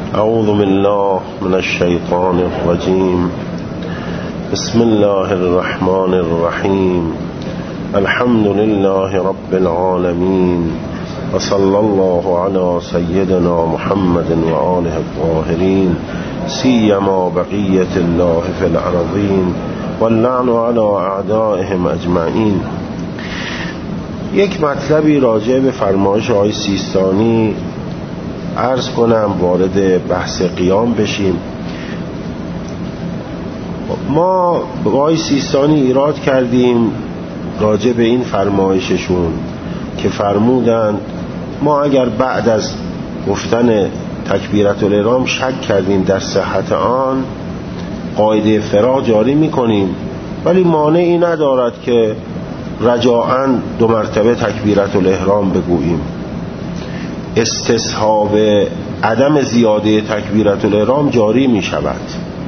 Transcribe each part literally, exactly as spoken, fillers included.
اعوذ بالله من الشیطان الرجیم. بسم الله الرحمن الرحیم. الحمد لله رب العالمین و صلی الله علی سیدنا محمد و آله الطاهرین سیما بقیة الله فی الارضین واللعن علی اعدائهم اجمعین. یک مطلبی راجع به فرمایش آقای سیستانی عرض کنم، وارد بحث قیام بشیم. ما با آقای سیستانی ایراد کردیم راجع به این فرمایششون که فرمودند ما اگر بعد از گفتن تکبیرة الاحرام شک کردیم در صحت آن، قاعده فراغ جاری میکنیم، ولی مانعی ندارد که رجاءً دو مرتبه تکبیرة الاحرام بگوییم. استصحاب عدم زیاده تکبیرة الاحرام جاری می شود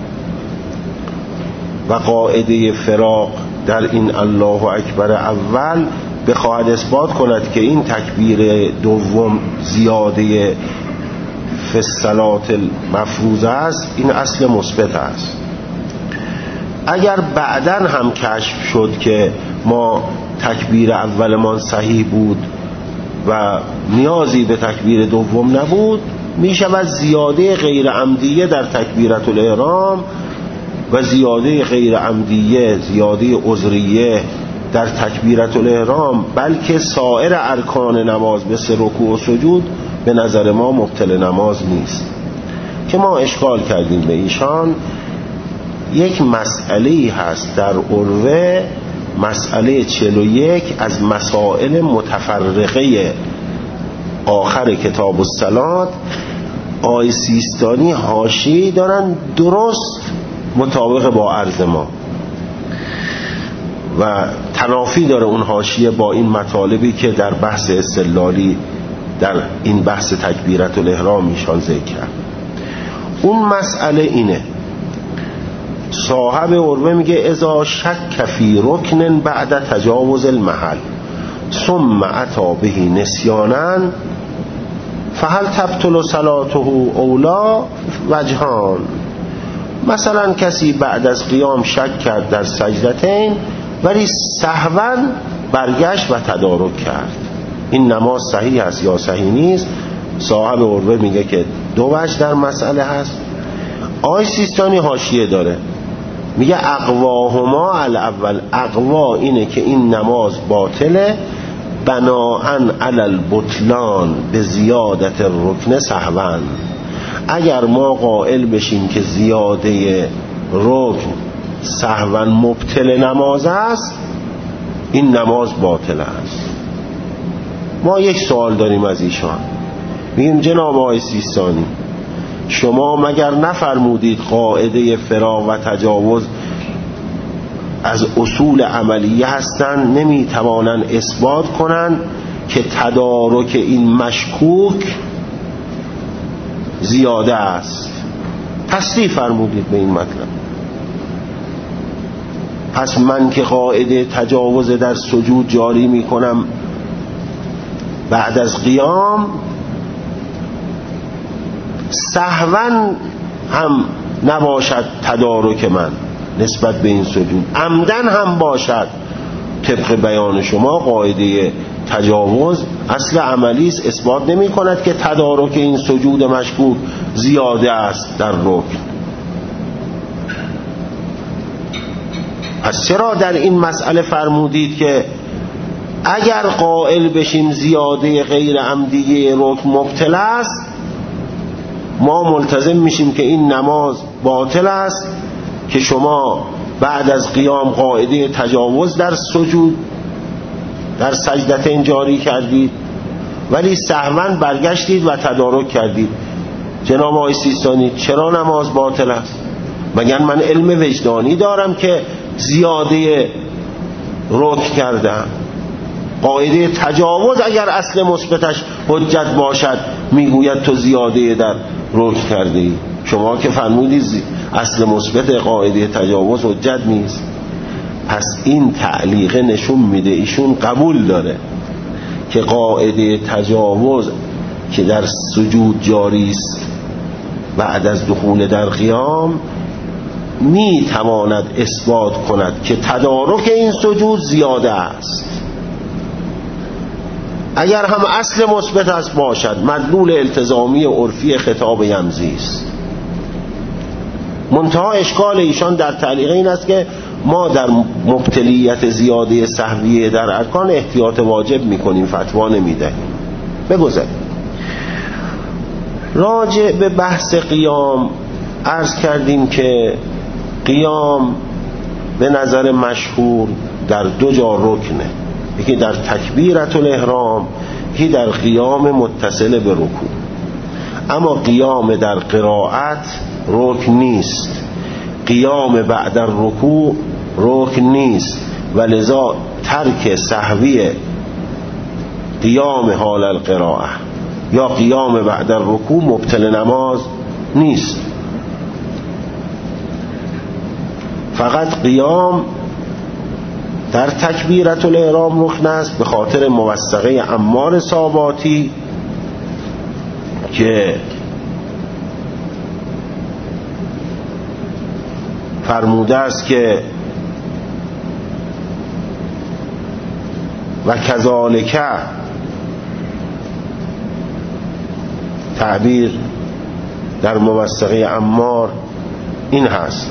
و قاعده فراغ در این الله اکبر اول بخواهد اثبات کند که این تکبیر دوم زیاده فی الصلاة المفروضه است. این اصل مثبت است. اگر بعداً هم کشف شد که ما تکبیر اولمان صحیح بود و نیازی به تکبیر دوم نبود، می شود زیاده غیر عمدیه در تکبیرة الاحرام و زیاده غیر عمدیه، زیاده عذریه در تکبیرة الاحرام، بلکه سایر ارکان نماز مثل رکوع و سجود به نظر ما مبطل نماز نیست. که ما اشکال کردیم به ایشان. یک مسئله هست در عروه، مسئله چهل و یک از مسائل متفرقه آخر کتاب الصلاة، آقای سیستانی حاشیه‌ای دارن درست مطابق با عرض ما و تنافی داره اون حاشیه با این مطالبی که در بحث استدلالی در این بحث تکبیرة الاحرام ایشان ذکر کرد. اون مسئله اینه، صاحب عروه میگه اذا شک فی رکن بعد تجاوز المحل ثم اتی به نسیانا فهل تبطل صلاته اولا وجهان. مثلا کسی بعد از قیام شک کرد در سجدتین ولی سهوا برگشت و تدارک کرد، این نماز صحیح است یا صحیح نیست؟ صاحب عروه میگه که دو وجه در مسئله هست. آقای سیستانی حاشیه داره، میگه اقواهما الاول، اقوا اینه که این نماز باطله بناءً علی البطلان به زیادت الرکن سهوا. اگر ما قائل بشیم که زیاده رکن سهوا مبطل نماز است، این نماز باطل است. ما یک سوال داریم از ایشان، میگیم جناب آقای سیستانی شما مگر نفرمودید قاعده فراغ و تجاوز از اصول عملیه هستند، نمیتوانند اثبات کنند که تدارک این مشکوک زیاده است؟ تصریح فرمودید به این مطلب. پس من که قاعده تجاوز در سجود جاری میکنم بعد از قیام، سهوا هم نباشد تدارک من نسبت به این سجود، عمدن هم باشد، طبق بیان شما قاعده تجاوز اصل عملی است، اثبات نمی کند که تدارک این سجود مشکوک زیاده است در رکن. پس چرا در این مسئله فرمودید که اگر قائل بشیم زیاده غیر عمدیه رکن مبطل است، ما ملتزم میشیم که این نماز باطل است که شما بعد از قیام قاعده تجاوز در سجود در سجدتین جاری کردید ولی سهوا برگشتید و تدارک کردید؟ جناب آقای سیستانی چرا نماز باطل است؟ مگر من علم وجدانی دارم که زیاده رکن کردم؟ قاعده تجاوز اگر اصل مثبتش حجت باشد میگوید تو زیاده در رکن کرده ای. شما که فرمودید اصل مثبت قاعده تجاوز حجت نیست. پس این تعلیقه نشون میده ایشون قبول داره که قاعده تجاوز که در سجود جاری است بعد از دخول در قیام می تواند اثبات کند که تدارک این سجود زیاده است. اگر هم اصل مثبت است باشد، مدلول التزامی عرفی خطاب یمزی است. منتها اشکال ایشان در تعلیق این است که ما در مبتلیت زیاده سهویه در ارکان احتیاط واجب میکنیم، فتوا نمیدهیم. بگذاریم. راجع به بحث قیام عرض کردیم که قیام به نظر مشهور در دو جا رکنه، یکی در تکبیرة الاحرام، یکی در قیام متصل به رکوع. اما قیام در قرائت رکن نیست، قیام بعد الرکوع رکن نیست و لذا ترک سهوی قیام حال القراءه یا قیام بعد الرکوع مبطل نماز نیست. فقط قیام در تکبیرة الاحرام رکن است به خاطر موثقه عمار صاباتی که فرموده است که و کذالک، تعبیر در موثقه عمار این هست: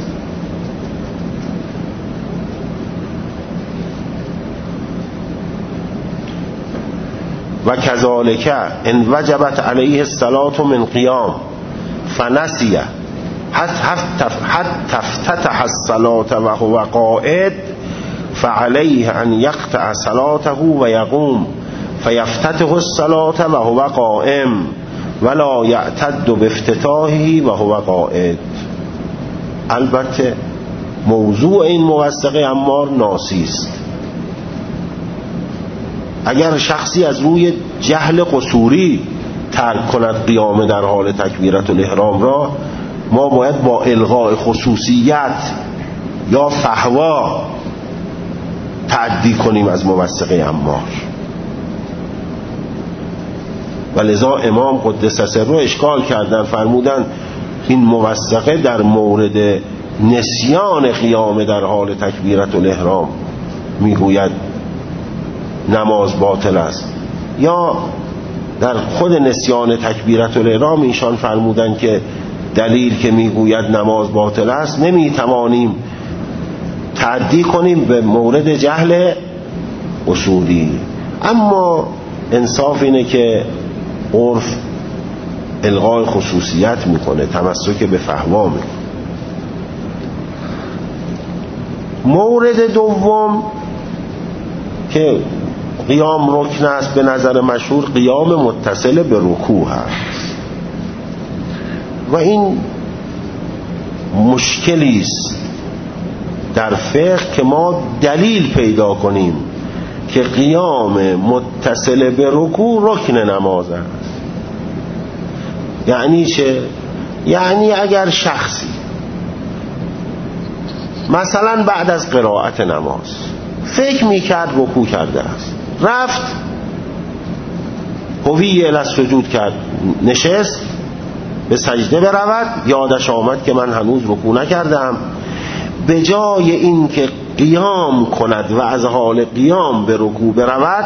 و کذالک ان وجبت علیه الصلاة من قیام فنسیه حتی افتتح الصلاة و هو قائد فعليه ان یقطع صلاته و یقوم فیفتتح الصلاة و هو قائم ولا یعتد بافتتاحه و هو قائد. البته موضوع این موثقه عمار ناسی است. اگر شخصی از روی جهل قصوری ترک کند قیام در حال تکبیرة الاحرام را، ما باید با الغاء خصوصیت یا فحوا تعدی کنیم از موثقه عمار. و لذا امام قدس سره اشکال کردن، فرمودن این موثقه در مورد نسیان قیام در حال تکبیرة الاحرام میگوید نماز باطل است، یا در خود نسیان تکبیرة الاحرام ایشان فرمودن که دلیل که میگوید نماز باطل است نمیتوانیم تعدی کنیم به مورد جهل اصولی. اما انصاف اینه که عرف الغای خصوصیت میکنه، تمسک به فحوا میکنه. مورد دوم که قیام رکن است به نظر مشهور، قیام متصل به رکوع هست و این مشکلی است در فقه که ما دلیل پیدا کنیم که قیام متصل به رکوع رکن نماز است. یعنی چه؟ یعنی اگر شخصی مثلا بعد از قرائت نماز فکر میکرد رکوع کرده است، رفت هوی الی السجود کرد، نشست به سجده برود، یادش آمد که من هنوز رکوع نکردم، به جای این که قیام کند و از حال قیام به رکوع برود،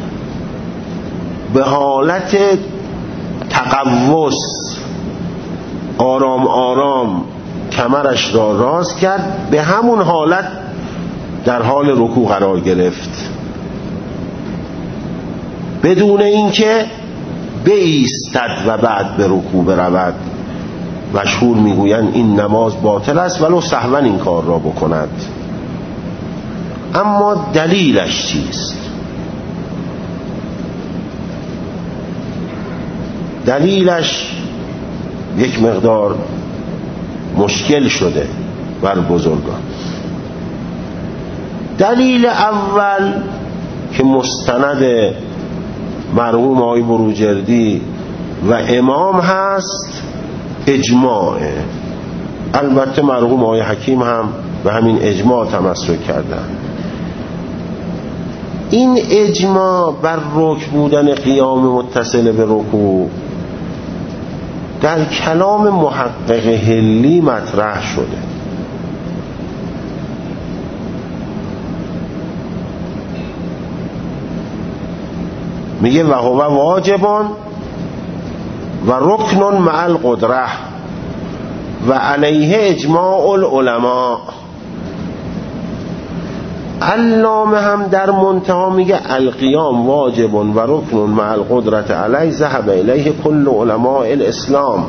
به حالت تقوس آرام آرام کمرش را راست کرد، به همون حالت در حال رکوع قرار گرفت بدون اینکه بایستد و بعد به رکوع برود. مشهور میگویند این نماز باطل است ولو سهوا این کار را بکند. اما دلیلش چیست؟ دلیلش یک مقدار مشکل شده بر بزرگان. دلیل اول که مستند مرحوم آقای بروجردی و امام هست اجماعه. البته مرحوم آقای حکیم هم به همین اجماع تمسک کردن. این اجماع بر رکن بودن قیام متصل به رکوع در کلام محقق حلی مطرح شده. میگه و هو واجبان و رکن مع القدره و علیه اجماع العلماء. علامه هم در منتها میگه القیام واجب و رکن مع القدرة علیه ذهب الیه کل علماء الاسلام.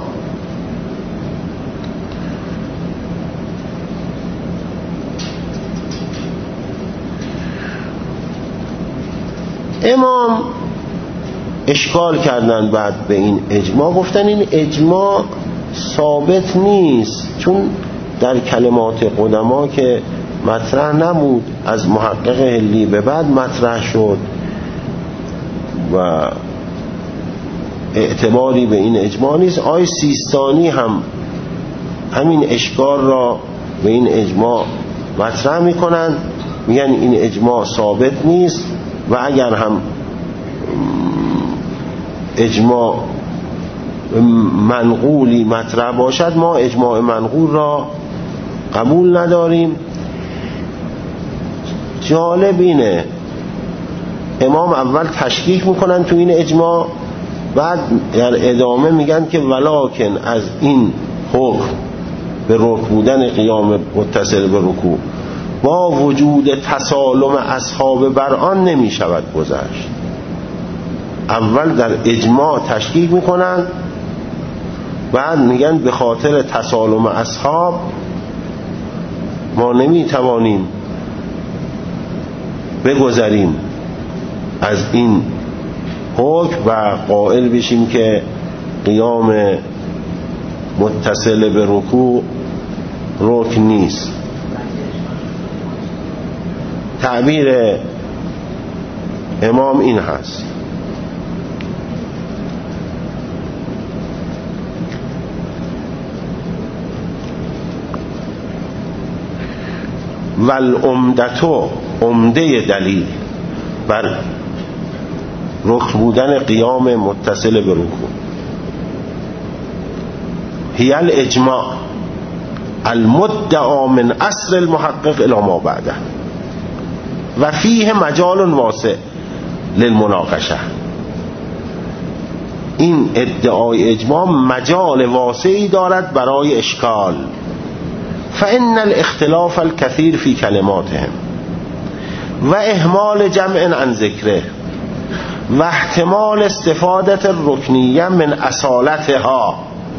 امام اشکال کردن بعد به این اجماع، گفتن این اجماع ثابت نیست، چون در کلمات قدما که مطرح نبود، از محقق حلی به بعد مطرح شد و اعتباری به این اجماع نیست. آی سیستانی هم همین اشکال را به این اجماع مطرح میکنن، میگن این اجماع ثابت نیست و اگر هم اجماع منقولی مطرح باشد ما اجماع منقول را قبول نداریم. جالب اینه امام اول تشکیک میکنن تو این اجماع، بعد در ادامه میگن که ولکن از این حکم به رکوع بودن قیام متصل به رکوع با وجود تسالم اصحاب بر آن نمیشود گذشت. اول در اجماع تشکیک میکنن، بعد میگن به خاطر تسالم اصحاب ما نمیتوانیم بگذریم از این حکم و قائل بشیم که قیام متصل به رکوع رکن نیست. تعبیر امام این هست. والعمدتو، عمده دلیل بر رکن بودن قیام متصل به رکوع، هی الاجماع المدعا من اصل المحقق الی ما بعده و فیه مجال واسع للمناقشه. این ادعای اجماع مجال واسعی دارد برای اشکال. فإن الاختلاف الكثير في كلماتهم و اهمال جمع عن ذکره و احتمال استفادت الرکنیه من اصالتها.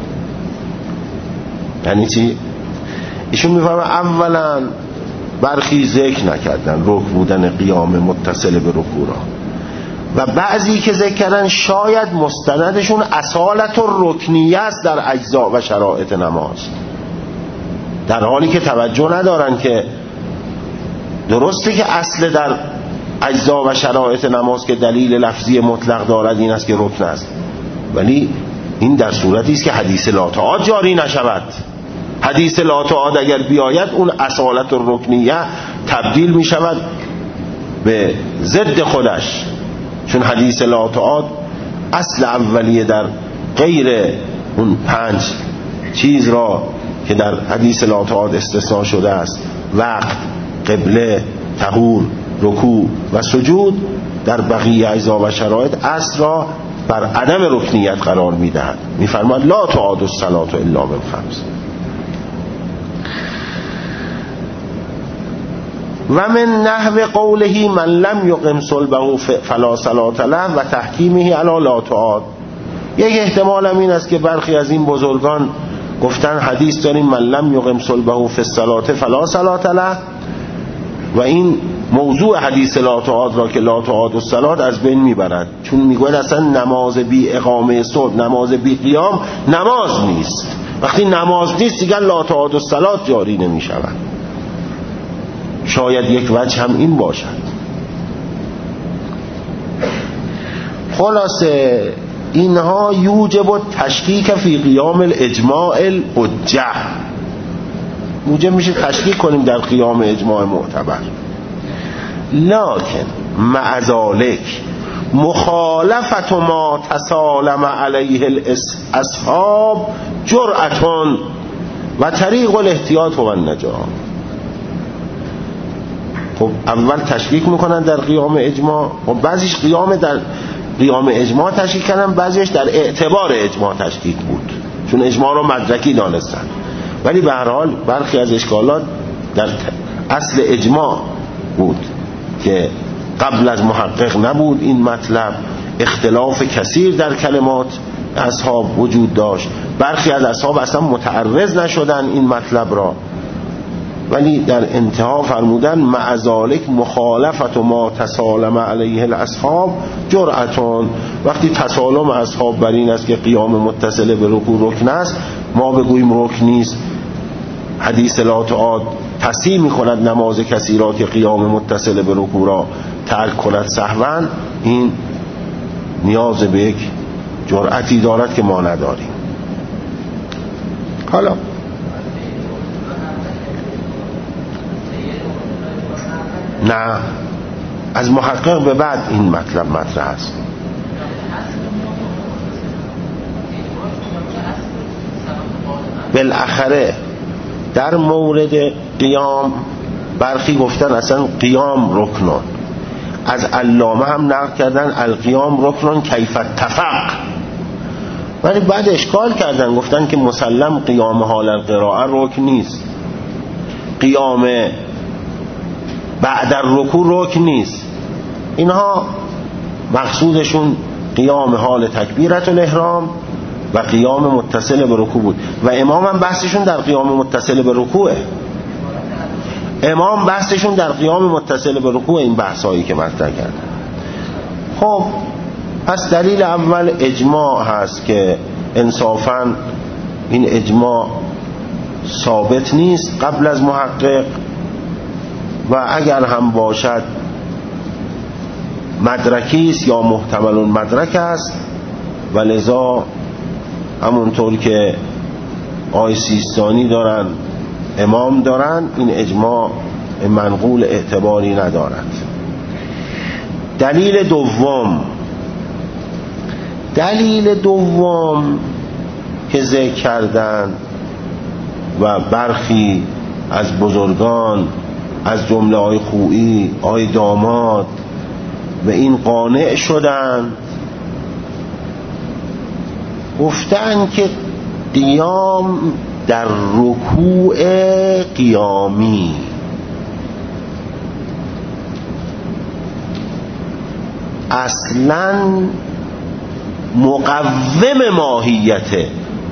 یعنی چی؟ ایشون میفهمه اولا برخی ذکر نکردن رکوع بودن قیام متصل به رکوع را، و بعضی که ذکر کردن شاید مستندشون اصالت الرکنیه است در اجزا و شرایط نماز، در حالی که توجه ندارن که درسته که اصل در اجزا و شرایط نماز که دلیل لفظی مطلق دارد این است که رکن است، ولی این در صورتی است که حدیث لا تعاد جاری نشود. حدیث لا تعاد اگر بیاید اون اصالت الرکنیه تبدیل می شود به ضد خودش، چون حدیث لا تعاد اصل اولیه در غیر اون پنج چیز را که در حدیث لا تعاد استثناء شده است، وقت، قبله، طهور، رکوع و سجود، در بقیه اجزا و شرایط اصل را بر عدم رکنیت قرار میدهد. میفرماید لا تعاد الصلاة الا من خمس. و من نحو قوله من لم یقم صلبه فلا صلاة له و تحکیمه علی لا تعاد. یک احتمال هم این است که برخی از این بزرگان گفتن حدیث داریم من لم یقم صلبه فی الصلاة فلا صلاة له، و این موضوع حدیث لا تعاد را که لا تعاد الصلاة از بین میبرد، چون میگوید اصلا نماز بی اقامه صبح، نماز بی قیام نماز نیست. وقتی نماز نیست دیگر لا تعاد الصلاة جاری نمیشود. شاید یک وجه هم این باشد. خلاصه اینها یوجب تشکیک فی قیام الاجماع الحجه، موجب میشه تشکیک کنیم در قیام اجماع معتبر. لکن مع ذلک مخالفت ما تسالم علیه الاصحاب جرأتون و طریق الاحتیاط و النجاة. خب اول تشکیک میکنن در قیام اجماع، خب بعضیش قیام در قیام اجماع تشکیک کردن، بعضیش در اعتبار اجماع تشکیک بود چون اجماع رو مدرکی دانستن. ولی به هر حال برخی از اشکالات در اصل اجماع بود که قبل از محقق نبود این مطلب، اختلاف کثیر در کلمات اصحاب وجود داشت، برخی از اصحاب اصلا متعرض نشدن این مطلب را، ولی در انتها فرمودن مع ذالک مخالفت و ما تسالم علیه الاصحاب جرأتون. وقتی تسالم اصحاب بر این است که قیام متصل به رکوع رکن است، ما بگوییم رکن نیست. حدیث لا تعاد تصحیح می‌کند نماز کسی را که قیام متصل به رکوع را ترک کند سهوا، این نیاز به یک جرأتی دارد که ما نداریم. حالا نه، از محقق به بعد این مطلب مطرح است. بالاخره در مورد قیام برخی گفتن اصلا قیام رکنون، از علامه هم نقل کردن القیام رکنون کیف اتفق، ولی بعد اشکال کردن گفتن که مسلم قیام حال القراءه رکن نیست، قیام بعد الرکوع رکن نیست. اینها مقصودشون قیام حال تکبیرت الاحرام و قیام متصل به رکوع بود و امام هم بحثشون در قیام متصل به رکوعه. امام بحثشون در قیام متصل به رکوع این بحثایی که مطرح کردن. خب پس دلیل اول اجماع هست که انصافاً این اجماع ثابت نیست قبل از محقق و اگر هم باشد مدرکی است یا محتمل مدرک است و لذا همونطور که آی سیستانی دارن امام دارن این اجماع منقول اعتباری ندارد. دلیل دوم دلیل دوم که ذکر کردن و برخی از بزرگان از جمله آی خویی آی داماد و این قانع شدن، گفتن که قیام در رکوع قیامی اصلاً مقوم ماهیته.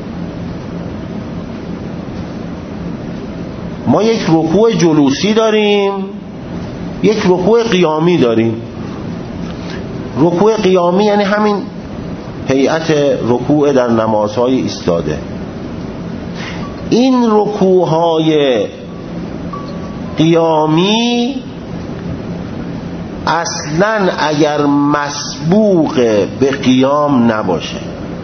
ما یک رکوع جلوسی داریم، یک رکوع قیامی داریم. رکوع قیامی یعنی همین هیئت رکوع در نمازهای ایستاده. این رکوعهای قیامی اصلاً اگر مسبوق به قیام نباشه،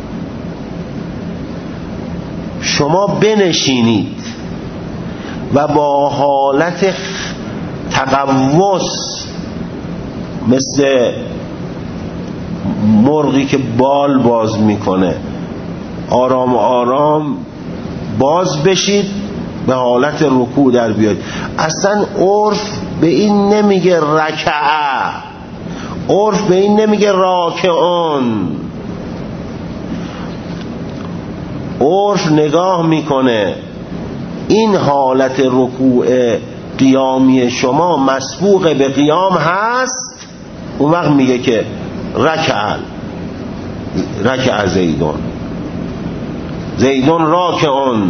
شما بنشینید و با حالت تقوس مثل مرغی که بال باز میکنه آرام آرام باز بشید به حالت رکوع در بیاید. اصلا عرف به این نمیگه رکعه، عرف به این نمیگه راکعون، عرف نگاه میکنه این حالت رکوع قیامی شما مسبوق به قیام هست، اون وقت میگه که رکع رکع زیدون زیدون راکعون.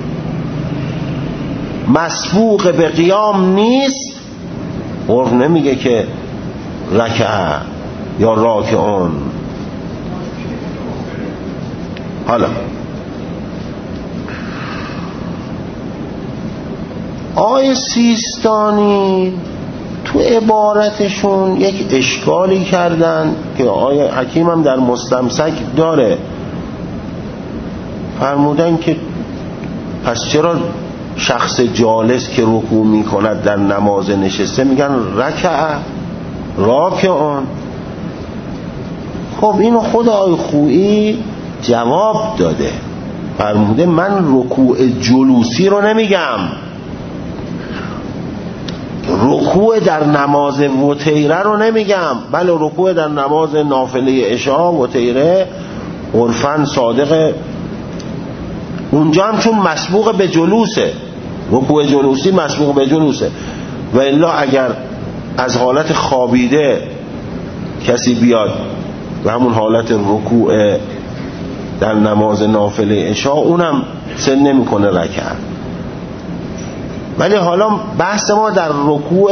مسبوق به قیام نیست، عرف نمیگه که رکع یا راکعون. حالا آیه سیستانی تو عبارتشون یک اشکالی کردن که آیه حکیم هم در مستمسک داره. فرمودن که پس چرا شخص جالس که رکوع می کند در نماز نشسته میگن رکع راکعون؟ خب اینو خود آقای خویی جواب داده، فرموده من رکوع جلوسی رو نمیگم، رکوع در نماز وتیره رو نمیگم، بله رکوع در نماز نافله عشاء وتیره عرفاً صادقه، اونجا هم چون مسبوق به جلوسه، رکوع جلوسی مسبوق به جلوسه، و الا اگر از حالت خوابیده کسی بیاد و همون حالت رکوع در نماز نافله عشاء اونم سن نمی کنه رکعت. ولی حالا بحث ما در رکوع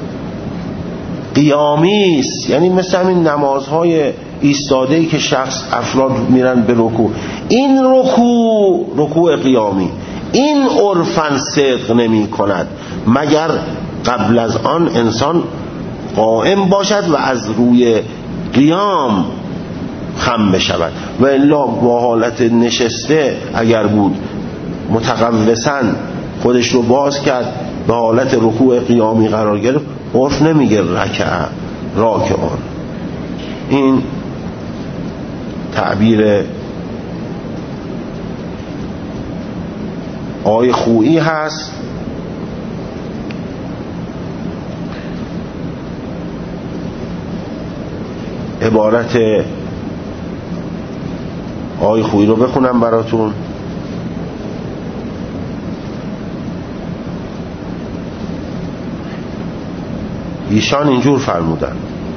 قیامی است، یعنی مثل همین نمازهای ایستاده‌ای که شخص افراد میرن به رکوع، این رکوع رکوع قیامی این عرفاً صدق نمی کند مگر قبل از آن انسان قائم باشد و از روی قیام خم بشود، و الا با حالت نشسته اگر بود متقوساً خودش رو باز کرد به حالت رکوع قیامی قرار گرفت، عرف نمیگه رکع راکعان. این تعبیر آقای خویی هست. عبارت آقای خویی رو بخونم براتون. ایشان اینجور فرمودن: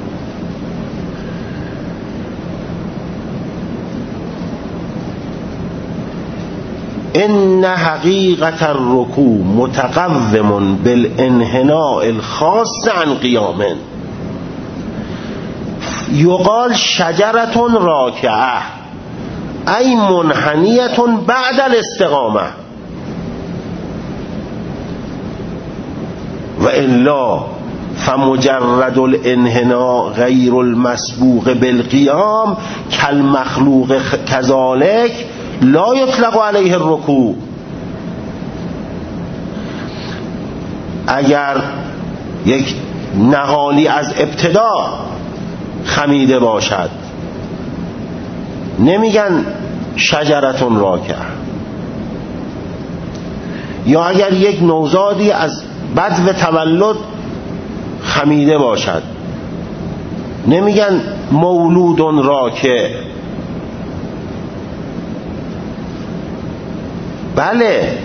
ان حقیقت الرکوع متقوم بالانحناء الخاص عن قیام، یقال شجرة راکعه ای منحنیة بعد الاستقامه، و الا فمجرد الانحناء غیر المسبوق بالقیام کالمخلوق کذالک لا یطلق علیه الرکوع. اگر یک نهالی از ابتدا خمیده باشد نمیگن شجرتون راکع، یا اگر یک نوزادی از بدو تولد خمیده باشد نمیگن مولود راکع. بله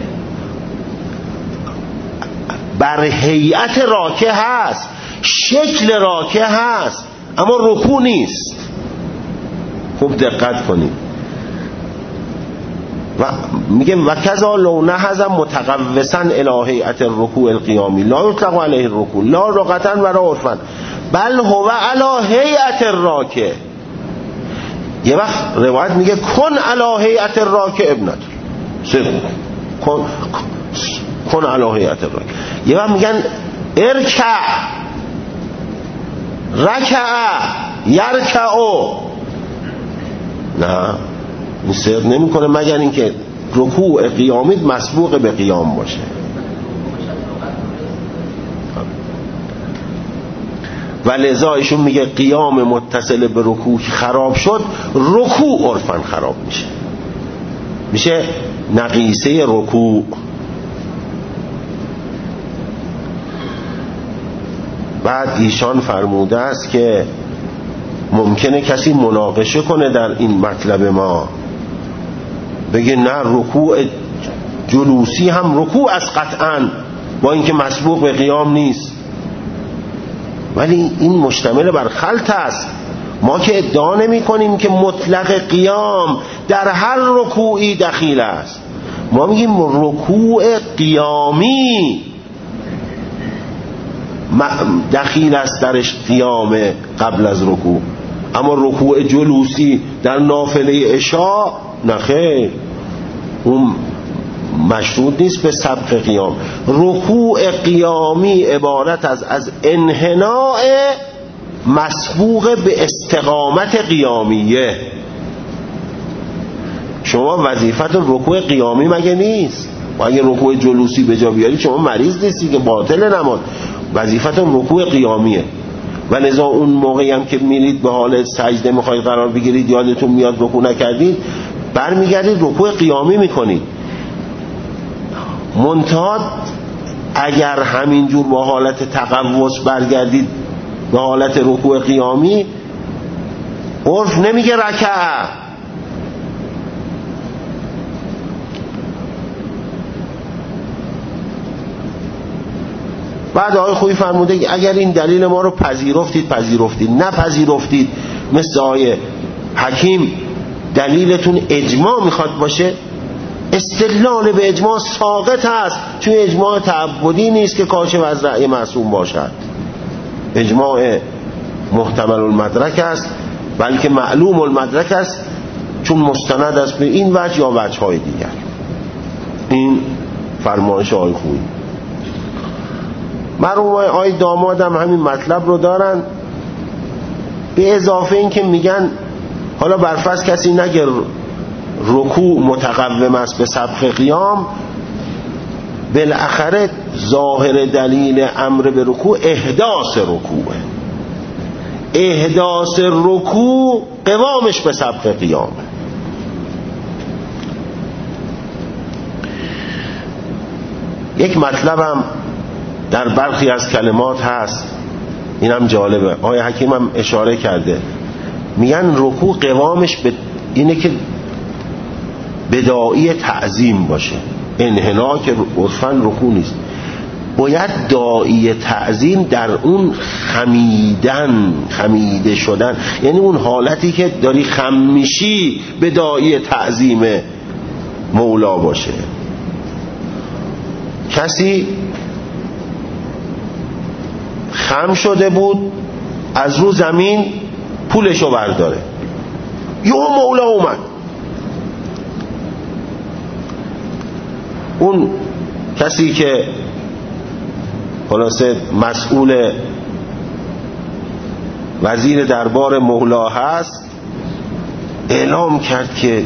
بر هیئت راکع هست، شکل راکع هست، اما رکوع نیست. خوب دقت کنید. و میگه و کذا لو نهض متقوسا الی هیئت الرکوع القیامی لا یطلق علیه الرکوع لا رقتا ولا عرفا بل هو علی هیئت الراکع. یه وقت روایت میگه کن علی هیئت الراکع ابنت صدق کن کن علی هیئت الراکع. یه وقت میگن ارکع رکع یرکعو، نه این صدق نمی کنه مگر اینکه رکوع قیامی مسبوق به قیام باشه. و لذا ایشون میگه قیام متصل به رکوع خراب شد، رکوع عرفاً خراب میشه، میشه نقیصه رکوع. بعد ایشان فرموده است که ممکنه کسی مناقشه کنه در این مطلب ما، بگه نه رکوع جلوسی هم رکوع از قطعاً با اینکه مسبوق به قیام نیست. ولی این مشتمل بر خلط است. ما که ادعا نمی کنیم که مطلق قیام در هر رکوعی دخیل است، ما میگیم رکوع قیامی دخیل است درش قیام قبل از رکوع، اما رکوع جلوسی در نافله عشاء نخیر، اون مشروط نیست به سبق قیام. رکوع قیامی عبارت از از انحناء مسبوق به استقامت قیامیه. شما وظیفت رکوع قیامی مگه نیست؟ و اگه رکوع جلوسی به جا بیاری شما مریض نیستی که باطل نماز. وظیفت رکوع قیامیه. و لذا اون موقعی هم که میرید به حال سجده میخواید قرار بگیرید یادتون میاد رکوع نکردید، برمیگردید رکوع قیامی میکنید. منتها اگر همینجور با حالت تقوس برگردید به حالت رکوع قیامی، عرف نمیگه رکعه، بعد آقای خویی فرموده اگر این دلیل ما رو پذیرفتید پذیرفتید، نپذیرفتید مثل آقای حکیم دلیلتون اجماع میخواد باشه، استدلال به اجماع ساقط هست، چون اجماع تعبدی نیست که کاشف از رأی معصوم باشد، اجماع محتمل المدرک است، بلکه معلوم المدرک است، چون مستند است به این وجه یا وجه های دیگر. این فرمایش آقای خویی. مرحوم آقای دامادم همین مطلب رو دارن، به اضافه این که میگن حالا برفرض کسی نگه رکوع متقوم است به سبق قیام، بالاخره ظاهر دلیل امر به رکوع احداث رکوعه، احداث رکوع قوامش به سبق قیامه. یک مطلبم در برخی از کلمات هست، اینم جالبه، آقای حکیم هم اشاره کرده، میگن رکوع قوامش به اینه که بداعی تعظیم باشه، انحنا که عرفاً رکوع نیست، باید داعی تعظیم در اون خمیدن، خمیده شدن، یعنی اون حالتی که داری خم میشی به داعی تعظیم مولا باشه. کسی خم شده بود از رو زمین پولشو برداره، یه مولا اومد، اون کسی که خلاصه مسئول وزیر دربار مولا هست اعلام کرد که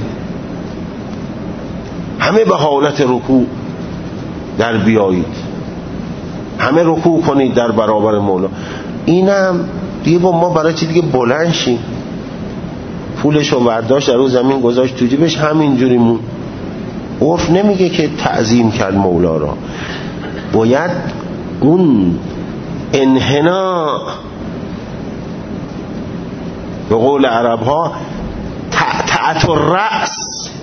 همه به حالت رکوع در بیایید، همه رکوع کنید در برابر مولا. اینم دیگه با ما برای چی دیگه بلند شیم، پولشو برداشت در اون زمین گذاشت تو جیبش، همینجوری مون. عرف نمیگه که تعظیم کرد مولا را، باید اون انحنا، به قول عرب ها تعتعت الرأس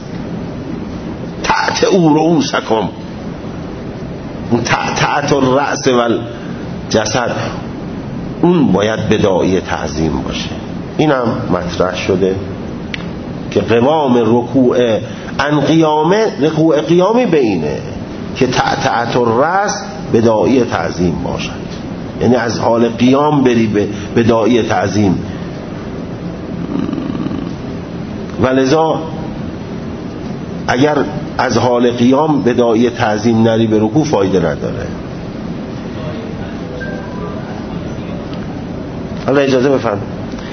تعتعو رؤوسکم، اون تعتعت الرأس والجسد، اون باید بداعی تعظیم باشه. اینم مطرح شده که قوام رکوع ان قیامه، رکوع قیامی بینه که تعتعت الرأس بداعی تعظیم باشد، یعنی از حال قیام بری به بداعی تعظیم. ولذا اگر از حال قیام بداعی تعظیم نری به رکوع فایده نداره. حالا اجازه بفرمایید،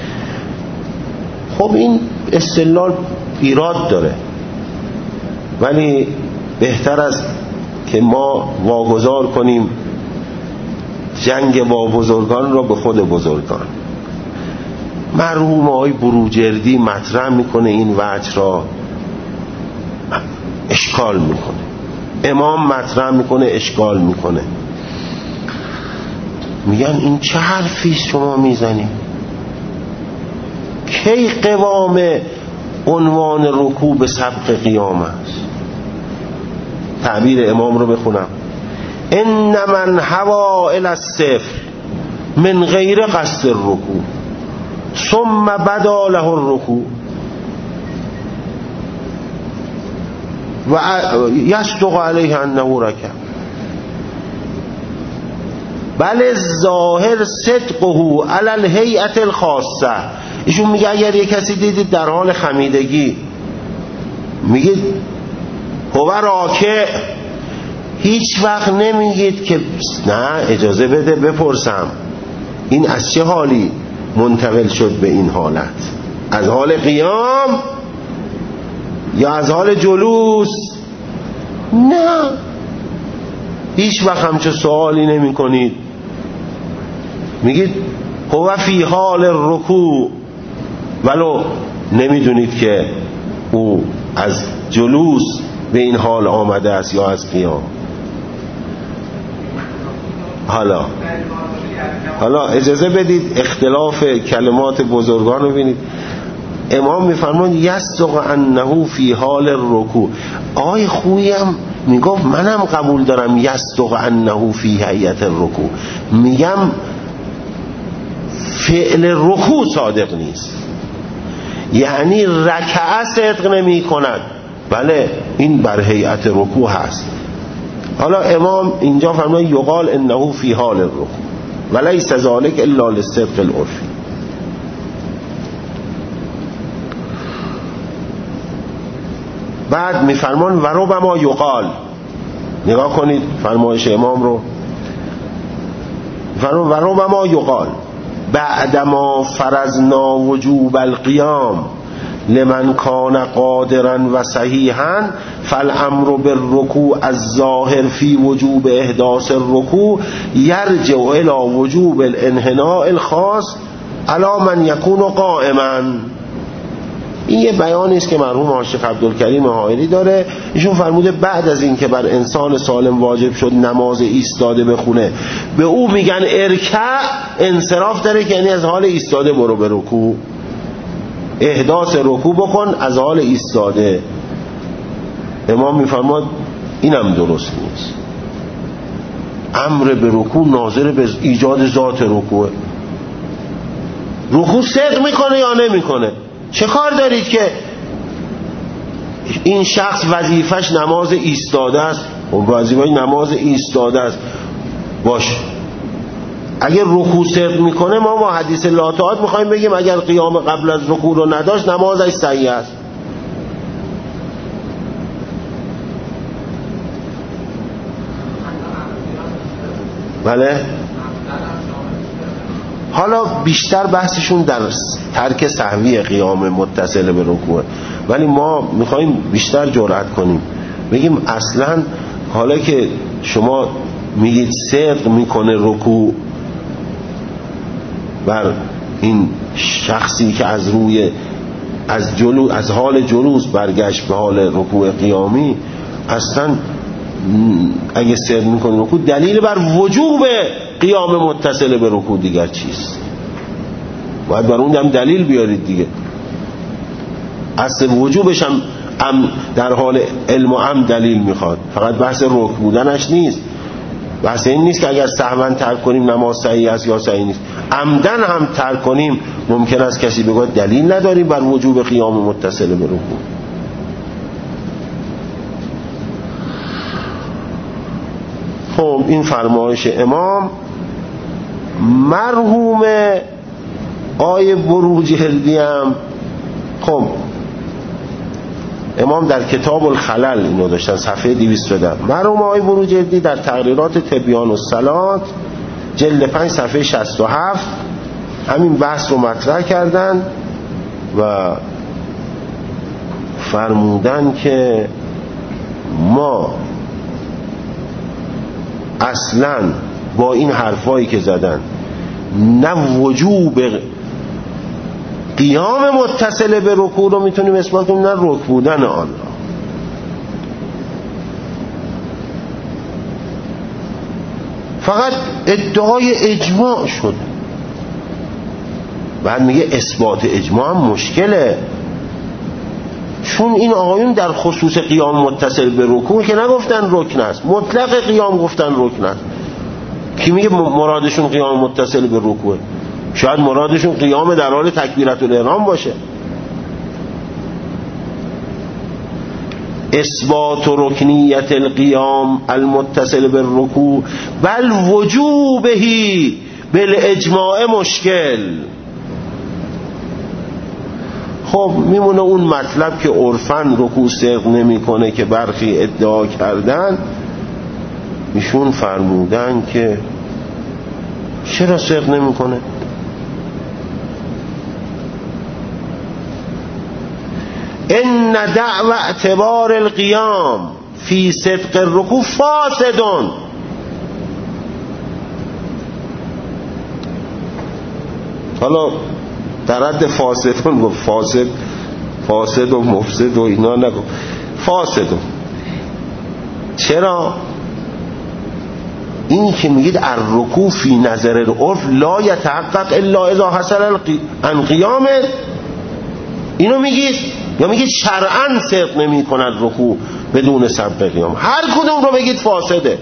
خب این استدلال ایراد داره، ولی بهتر است که ما واگذار کنیم جنگ با بزرگان را به خود بزرگان. مرحوم آقای بروجردی مطرح میکنه این وجه را، اشکال میکنه، امام مطرح میکنه، اشکال میکنه، میگن این چه حرفیست شما میزنید؟ کی قوام عنوان رکوع به سبق قیام است؟ تعبیر امام رو بخونم: ان من هوا الی الصفر من غیر قصد الرکوع ثم بدا له الرکوع و یصدق علیه انه رکع بل الظاهر صدقه علی الهیئة الخاصه. ایشون میگه اگر یک کسی دیدید در حال خمیدگی، میگید هو راکع، هیچ وقت نمیگید که نه اجازه بده بپرسم این از چه حالی منتقل شد به این حالت، از حال قیام یا از حال جلوس؟ نه، هیچ وقت همچه سوالی نمی کنید، میگید هو فی حال رکوع، ولو نمیدونید که او از جلوس به این حال آمده است یا از قیام. حالا حالا اجازه بدید اختلاف کلمات بزرگان رو ببینید. امام میفرمان یصدق انه فی حال رکوع. آقای خویی هم میگفت منم قبول دارم یصدق انه فی هیئت الرکوع، میگم فعل رکوع صادق نیست، یعنی رکعه صدق نمی کند. بله این بر هیئت رکوع هست. حالا امام اینجا فرمود یقال انه فی حال الرکوع ولیس ذلک الا للصدق العرفی. بعد میفرمان و ربما یقال، نگاه کنید فرمایش امام رو، فرمون و ربما یقال بعدما فرضنا وجوب القیام لمن کان قادرا و صحیحا فالامر بالرکوع الظاهر فی وجوب احداث الرکوع یرجع الى وجوب الانحناء الخاص علی من یکون قائما. این یه بیانی است که مرحوم شیخ عبدالکریم حائری داره. ایشون فرموده بعد از این که بر انسان سالم واجب شد نماز ایستاده بخونه، به او میگن ارکع، انصراف داره که یعنی از حال ایستاده برو به رکوع، احداث رکوع بکن از حال ایستاده. امام میفرماد اینم درست نیست. امر به رکوع ناظر به ایجاد ذات رکوع. رکوع صدق میکنه یا نمیکنه؟ چه کار دارید که این شخص وظیفش نماز ایستاده است و وظیفه نماز ایستاده است باش. اگر رکوع صدق میکنه ما با حدیث لاتعات میخوایم بگیم اگر قیام قبل از رکوع رو نداشت نمازش صحیح است. بله. حالا بیشتر بحثشون در ترک سهوی قیام متصل به رکوع، ولی ما میخوایم بیشتر جرأت کنیم بگیم اصلا حالا که شما میگید صدق میکنه رکوع بر این شخصی که از روی از جلو از حال جلوس برگشت به حال رکوع قیامی، اصلا اگه صدق میکنه رکوع دلیل بر وجوب قیام متصل به رکوع دیگر چیست؟ باید بر اون هم دلیل بیارید دیگه. اصل وجوبش هم در حال علم و عمل دلیل میخواد، فقط بحث رکوع بودنش نیست. بحث این نیست که اگر سهوا ترک کنیم نماز صحیح است یا صحیح نیست. عمدن هم ترک کنیم ممکن است کسی بگه دلیل نداریم بر وجوب قیام متصل به رکوع. خب این فرمایش امام. مرحوم آیه بروجردی هم خب امام در کتاب الخلل اینو داشتن صفحه دویست و ده. مرحوم آیه بروجردی در تقریرات تبیان الصلات جلد پنج صفحه شصت و هفت همین بحث رو مطرح کردن و فرمودن که ما اصلا با این حرفایی که زدن نه وجوب قیام متصل به رکوع رو میتونیم اثبات کنیم نه رکوع بودن آن را. فقط ادعای اجماع شد. بعد میگه اثبات اجماع هم مشکله، چون این آقایون در خصوص قیام متصل به رکوع که نگفتن رکن است، مطلق قیام گفتن رکن است. کی میگه مرادشون قیام متصل به رکوع؟ شاید مرادشون قیام در حال تکبیرت الاحرام باشه. اثبات رکنیت القیام المتصل بالرکوع بل وجوبه بالاجماع مشکل. خب میمونه اون مطلب که عرفاً رکوع صدق نمیکنه که برخی ادعا کردن. ایشون فرمودن که چرا صدق نمیکنه؟ ان دعوى اعتبار القیام فی صدق الرکوع فاسدون. حالا در حد فاسدون گفت، فاسد فاسد و مفسد و اینا نگفت، فاسدون. چرا؟ این که میگید الرکوع فی نظر العرف لا یتحقق الا اذا حصل عن قیام، اینو میگید یا میگید شرعاً صدق نمی کند رکوع بدون سبق قیام؟ هر کدوم رو بگید فاسده.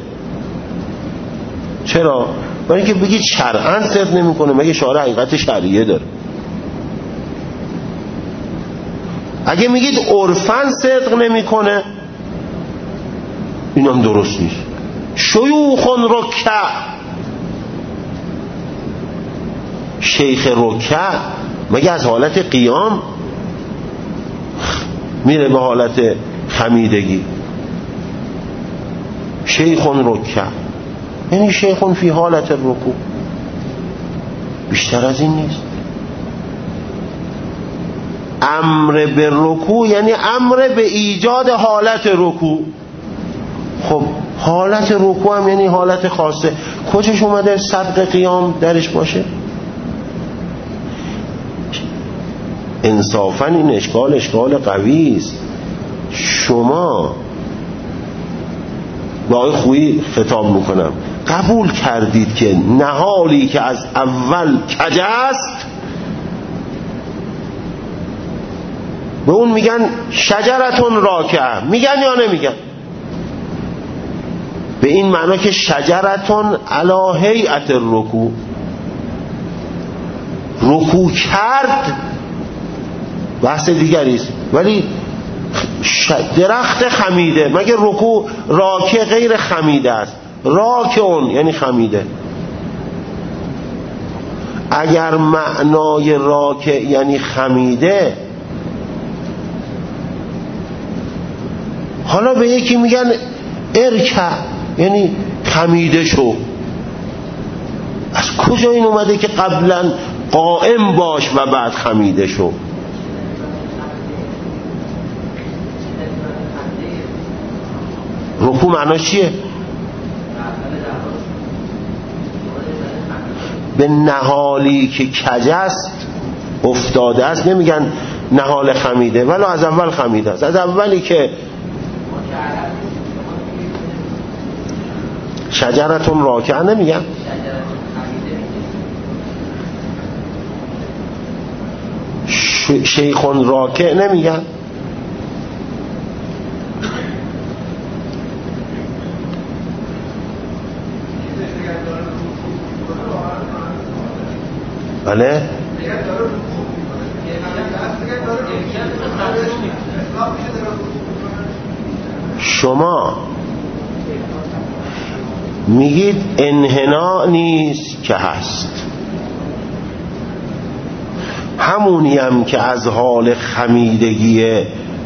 چرا؟ برای اینکه بگید شرعاً صدق نمی کنه، مگه شارع حقیقت شرعیه داره؟ اگه میگید عرفاً صدق نمی کنه، اینم درست نیست. شیوخ رکع، شیخ رکع مگه از حالت قیام میره به حالت خمیدگی؟ شیخ رکع یعنی شیخ فی حالت رکوع، بیشتر از این نیست. امر به رکوع یعنی امر به ایجاد حالت رکوع. خب حالت رکوع هم یعنی حالت خاصه، کجاش اومده سبق قیام درش باشه؟ انصافا این اشکال اشکال قوی است. شما با آقای خویی خطاب میکنم، قبول کردید که نهالی که از اول کج است به اون میگن شجرتون راکعه، میگن یا نمیگن؟ به این معنا که شجرتون علی هیئت الرکوع، رکوع کرد بحث دیگری است، ولی درخت خمیده، مگه رکوع راکع غیر خمیده است؟ راکعون یعنی خمیده. اگر معنای راکع یعنی خمیده، حالا به یکی میگن ارکع یعنی خمیده شو. از کجا این اومده که قبلا قائم باش و بعد خمیده شو؟ رکوع معناش چیه؟ به نهالی که کج است افتاده است، نمیگن نهال خمیده، ولی از اول خمیده است. از اولی که شجرتون راکعه نمیگن، شیخون راکع نمیگن. بله شما میگید انحناء نیست که هست، همونی هم که از حال خمیدگی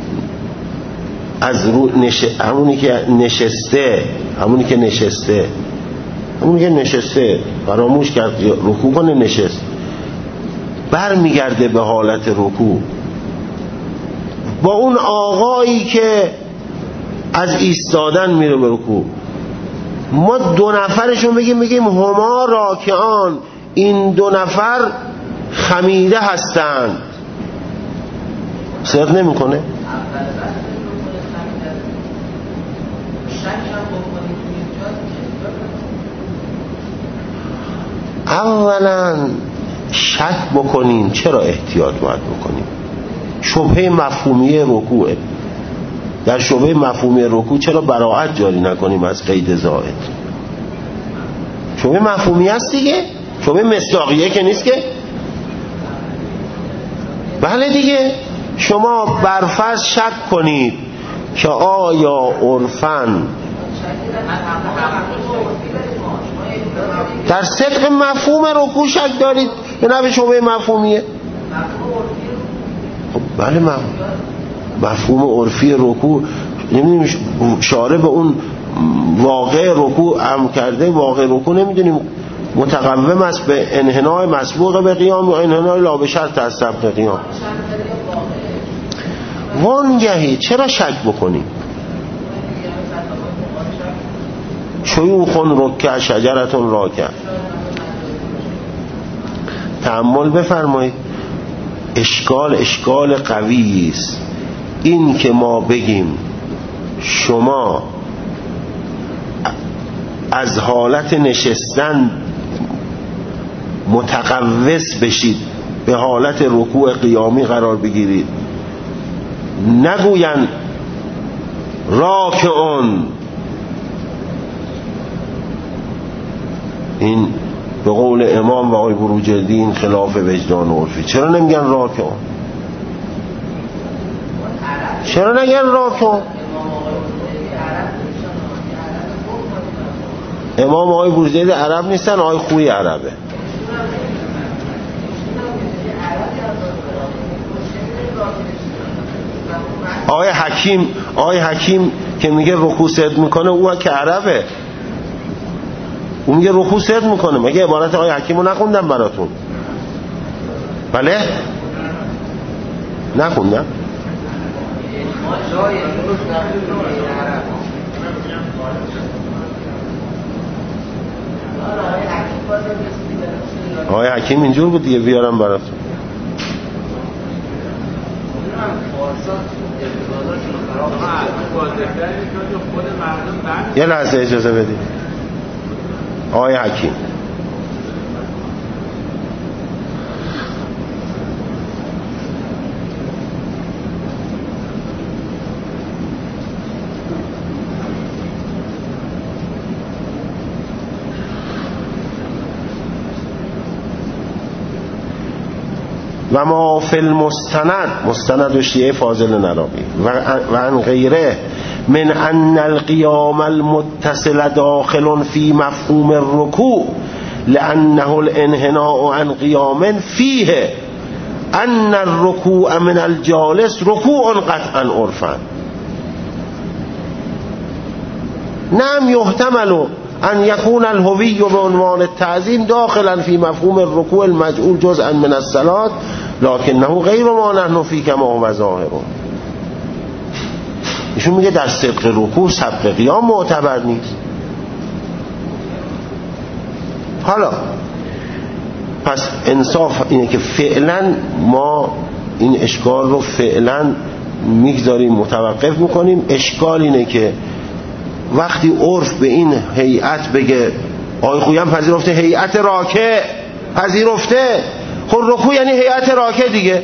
از رو نش... همونی که نشسته همونی که نشسته همونی که نشسته فراموش کرد رکوع کنه، نشست، بر میگرده به حالت رکوع. با اون آقایی که از ایستادن میره به رکوع، ما دو نفرشون بگیم بگیم هما راکعان، این دو نفر خمیده هستند، صدق نمی کنه؟ اولا شک بکنین. چرا احتیاط باید بکنیم؟ شبهه مفهومی رکوعه. در شبهه مفهومی رکوع چرا براءت جاری نکنیم از قید زائد؟ شبهه مفهومی است دیگه، شبهه مصداقیه که نیست که. بله دیگه، شما برفرض شک کنید که آیا عرفاً در صدق مفهوم رکوع شک دارید یا نه به شبهه مفهومیه؟ خب بله، مفهوم عرفی رکوع نمیدونیم شارع به اون واقع رکوع امر کرده. واقع رکوع نمیدونیم متقوم است به انحناء مسبوق به قیام یا انحناء لا به شرط از سبق قیام. وانگهی چرا شک بکنیم؟ شیوخ رکع شجرتون راکع، تأمل بفرمایید. اشکال اشکال قوی است. این که ما بگیم شما از حالت نشستن متقوس بشید به حالت رکوع قیامی قرار بگیرید، نگوین راکعون، این به قول امام و آقای بروجردی خلاف وجدان عرفی. چرا نمیگن راکعون؟ چرا نگن راکعون؟ امام آقای بروجردی عرب نیستن، آقای خوی عربه. آقای حکیم آقای حکیم که میگه رکوع سجد میکنه او که عربه، اون میگه رکوع سجد میکنه. مگه عبارت آقای حکیم رو نخوندم براتون؟ بله نخوندم. آقای حکیم اینجور بود دیگه، بیارم براتون. یه لحظه اجازه بدید. آقای حکیم و ما فی المستند، مستند و شیعه فاضل نراقی و عن غیره من ان القیام المتصل داخل فی مفهوم الرکوع لانه الانحناء عن قیام فیه ان الرکوع من الجالس رکوع قطعا عرفا. نعم یحتمل ان یکون الهوی بعنوان التعظیم داخلا فی مفهوم الرکوع المجعول جزءا من الصلاة لکنه غیر ما نحن فی کما هو ظاهر. ایشون میگه در سبق رکوع سبق قیام معتبر نیست. حالا پس انصاف اینه که فعلا ما این اشکال رو فعلا میگذاریم، متوقف میکنیم. اشکال اینه که وقتی عرف به این هیئت بگه، آقای خویی هم پذیرفته هیئت راکع پذیرفته، خب رکوع یعنی هیئت راکع دیگه.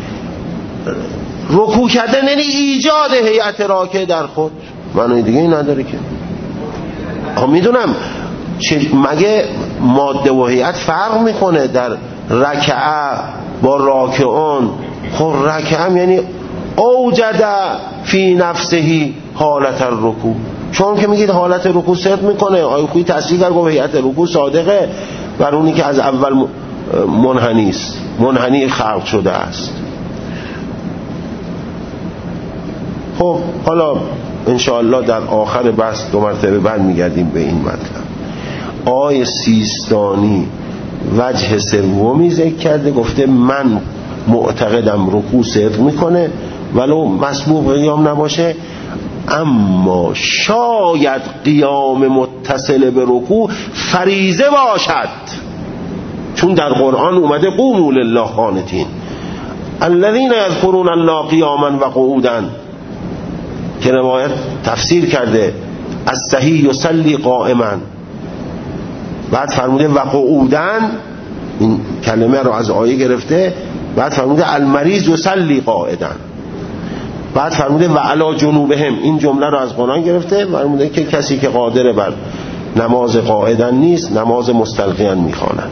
رکوع کردن یعنی ایجاد هیئت راکع در خود، معنی دیگه ای نداره که. ها میدونم مگه ماده و هیئت فرق میکنه در رکعه با راکعون؟ خب رکعه هم یعنی اوجد فی نفسه حالت الرکوع. چون که میگید حالت رکوع صدق میکنه، آقای خویی تصریح کرد گفت هیئت رکوع صادقه بر اونی که از اول منحنی است، منحنی خلق شده است. خب حالا انشاءالله در آخر بحث دو مرتبه برمیگردیم به این مطلب. آقای سیستانی وجه سومی ذکر کرده، گفته من معتقدم رکوع صدق میکنه ولو مسبوق قیام نباشه، اما شاید قیام متصل به رکوع فریضه باشد، چون در قرآن اومده قوموا لله قانتین الذین یذکرون الله قیاما و قعودا، که روایت تفسیر کرده از صحیح یصلی قائما، بعد فرموده و قعودا، این کلمه رو از آیه گرفته، بعد فرموده المریض یصلی قاعدا، بعد فرموده و علی جنوبهم، این جمله رو از قرآن گرفته، فرموده که کسی که قادر بر نماز قاعدا نیست نماز مستلقیا میخواند.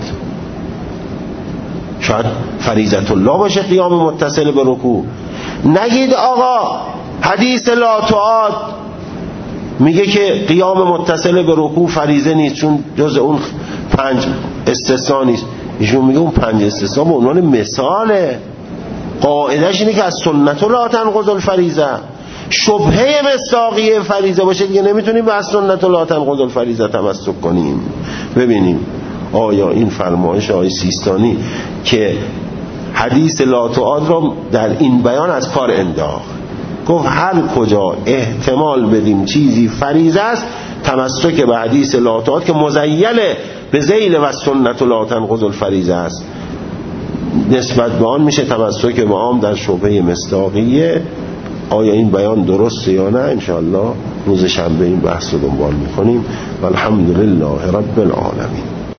شاید فریضت الله باشه قیام متصل به رکوع. نگید آقا حدیث لا تعاد میگه که قیام متصل به رکوع فریضه نیست چون جز اون پنج استثنا نیست. ایشون میگه اون پنج استثنا به عنوان مثاله، قاعدش اینه که از سنت لا تنقض الفریضه. شبهه مصداقیه فریضه باشه دیگه نمیتونیم به از سنت لا تنقض الفریضه تمسک کنیم. ببینیم آیا این فرمایش آقای سیستانی که حدیث لا تعاد را در این بیان از کار انداخت، گفت هر کجا احتمال بدیم چیزی فریضه است تمسک به حدیث لا تعاد که مزیل به ذیل و سنت لا تنقض الفریضه است نسبت به آن میشه تمسک به عام در شبهه مصداقیه. آیا این بیان درسته یا نه؟ انشاءالله روز شنبه این بحث رو دنبال میکنیم. والحمدلله رب العالمین.